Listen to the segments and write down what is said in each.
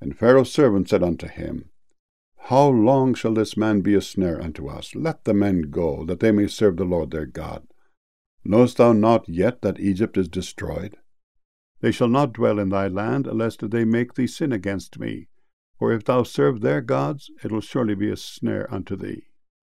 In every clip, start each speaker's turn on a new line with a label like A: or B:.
A: And Pharaoh's servant said unto him, How long shall this man be a snare unto us? Let the men go, that they may serve the Lord their God. Knowest thou not yet that Egypt is destroyed? They shall not dwell in thy land, lest they make thee sin against me. For if thou serve their gods, it will surely be a snare unto thee.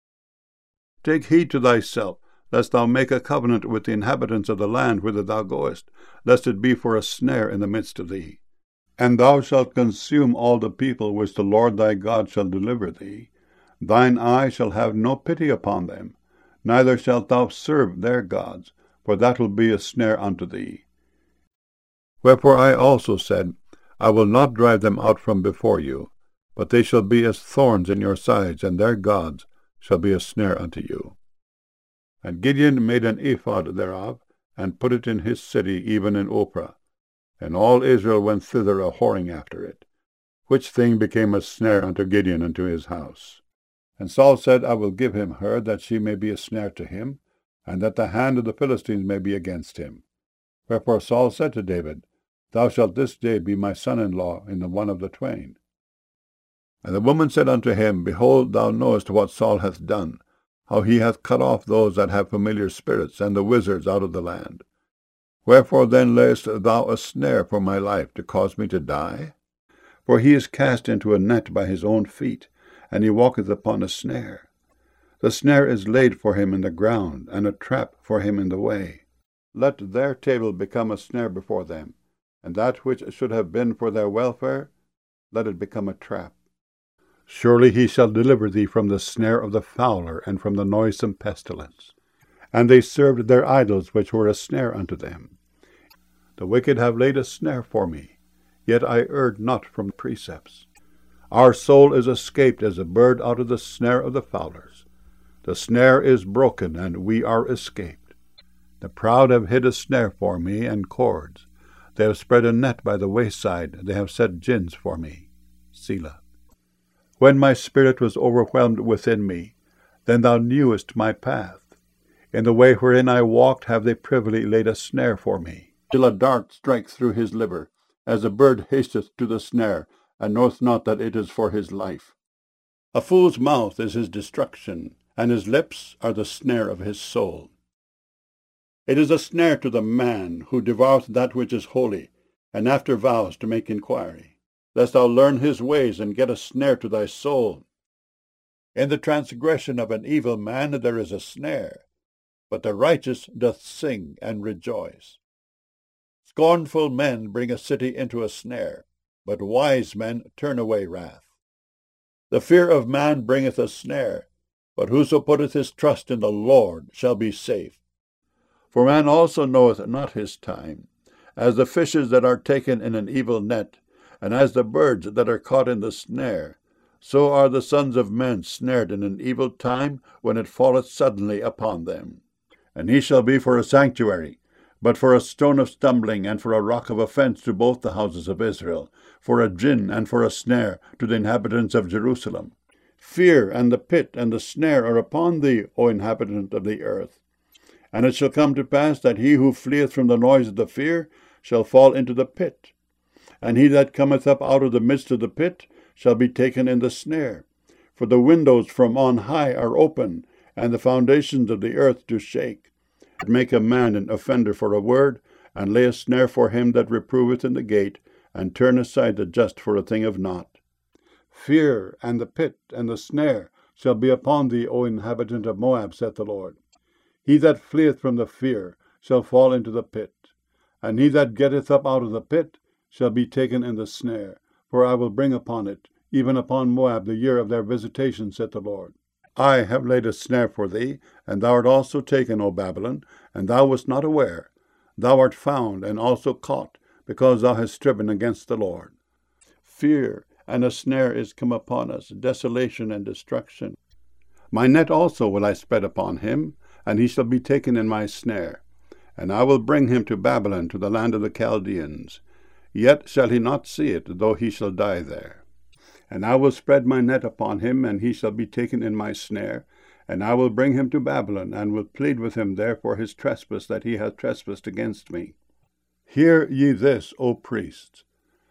A: Take heed to thyself, lest thou make a covenant with the inhabitants of the land whither thou goest, lest it be for a snare in the midst of thee. And thou shalt consume all the people which the Lord thy God shall deliver thee. Thine eye shall have no pity upon them, neither shalt thou serve their gods, for that will be a snare unto thee. Wherefore I also said, I will not drive them out from before you, but they shall be as thorns in your sides, and their gods shall be a snare unto you. And Gideon made an ephod thereof, and put it in his city, even in Ophrah. And all Israel went thither a-whoring after it, which thing became a snare unto Gideon and to his house. And Saul said, I will give him her, that she may be a snare to him, and that the hand of the Philistines may be against him. Wherefore Saul said to David, Thou shalt this day be my son-in-law in the one of the twain. And the woman said unto him, Behold, thou knowest what Saul hath done, how he hath cut off those that have familiar spirits, and the wizards out of the land. Wherefore then layest thou a snare for my life, to cause me to die? For he is cast into a net by his own feet, and he walketh upon a snare. The snare is laid for him in the ground, and a trap for him in the way. Let their table become a snare before them, and that which should have been for their welfare, let it become a trap. Surely he shall deliver thee from the snare of the fowler, and from the noisome pestilence. And they served their idols, which were a snare unto them. The wicked have laid a snare for me, yet I erred not from precepts. Our soul is escaped as a bird out of the snare of the fowlers. The snare is broken, and we are escaped. The proud have hid a snare for me, and cords. They have spread a net by the wayside, they have set gins for me. Selah. When my spirit was overwhelmed within me, then thou knewest my path. In the way wherein I walked have they privily laid a snare for me, till a dart strike through his liver, as a bird hasteth to the snare, and knoweth not that it is for his life. A fool's mouth is his destruction, and his lips are the snare of his soul. It is a snare to the man who devoureth that which is holy, and after vows to make inquiry, lest thou learn his ways, and get a snare to thy soul. In the transgression of an evil man there is a snare, but the righteous doth sing and rejoice. Scornful men bring a city into a snare, but wise men turn away wrath. The fear of man bringeth a snare, but whoso putteth his trust in the Lord shall be safe. For man also knoweth not his time, as the fishes that are taken in an evil net, and as the birds that are caught in the snare, so are the sons of men snared in an evil time, when it falleth suddenly upon them. And he shall be for a sanctuary, but for a stone of stumbling, and for a rock of offense to both the houses of Israel, for a gin and for a snare to the inhabitants of Jerusalem. Fear and the pit and the snare are upon thee, O inhabitant of the earth. And it shall come to pass that he who fleeth from the noise of the fear shall fall into the pit. And he that cometh up out of the midst of the pit shall be taken in the snare. For the windows from on high are open, and the foundations of the earth do shake. Make a man an offender for a word, and lay a snare for him that reproveth in the gate, and turn aside the just for a thing of naught. Fear and the pit and the snare shall be upon thee, O inhabitant of Moab, saith the Lord. He that fleeth from the fear shall fall into the pit, and he that getteth up out of the pit shall be taken in the snare. For I will bring upon it, even upon Moab, the year of their visitation, saith the Lord. I have laid a snare for thee, and thou art also taken, O Babylon, and thou wast not aware. Thou art found, and also caught, because thou hast striven against the Lord. Fear and a snare is come upon us, desolation and destruction. My net also will I spread upon him, and he shall be taken in my snare. And I will bring him to Babylon, to the land of the Chaldeans. Yet shall he not see it, though he shall die there. And I will spread my net upon him, and he shall be taken in my snare. And I will bring him to Babylon, and will plead with him there for his trespass that he hath trespassed against me. Hear ye this, O priests.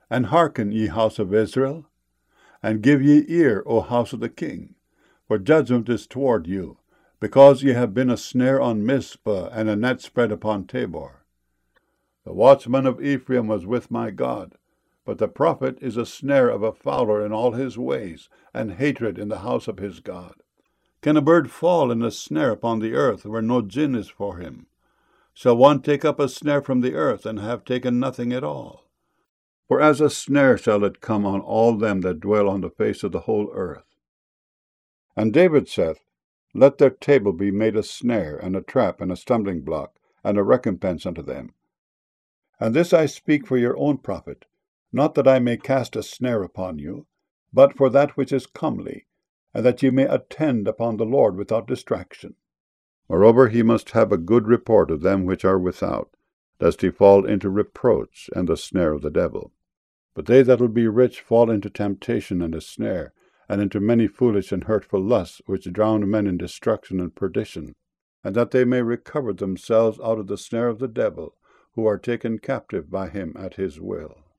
A: And hearken, ye house of Israel, and give ye ear, O house of the king, for judgment is toward you, because ye have been a snare on Mizpah, and a net spread upon Tabor. The watchman of Ephraim was with my God, but the prophet is a snare of a fowler in all his ways, and hatred in the house of his God. Can a bird fall in a snare upon the earth, where no gin is for him? Shall one take up a snare from the earth, and have taken nothing at all? For as a snare shall it come on all them that dwell on the face of the whole earth. And David saith, Let their table be made a snare, and a trap, and a stumbling block, and a recompense unto them. And this I speak for your own profit, not that I may cast a snare upon you, but for that which is comely, and that ye may attend upon the Lord without distraction. Moreover, he must have a good report of them which are without, lest he fall into reproach and the snare of the devil. But they that will be rich fall into temptation and a snare, and into many foolish and hurtful lusts, which drown men in destruction and perdition, and that they may recover themselves out of the snare of the devil, who are taken captive by him at his will.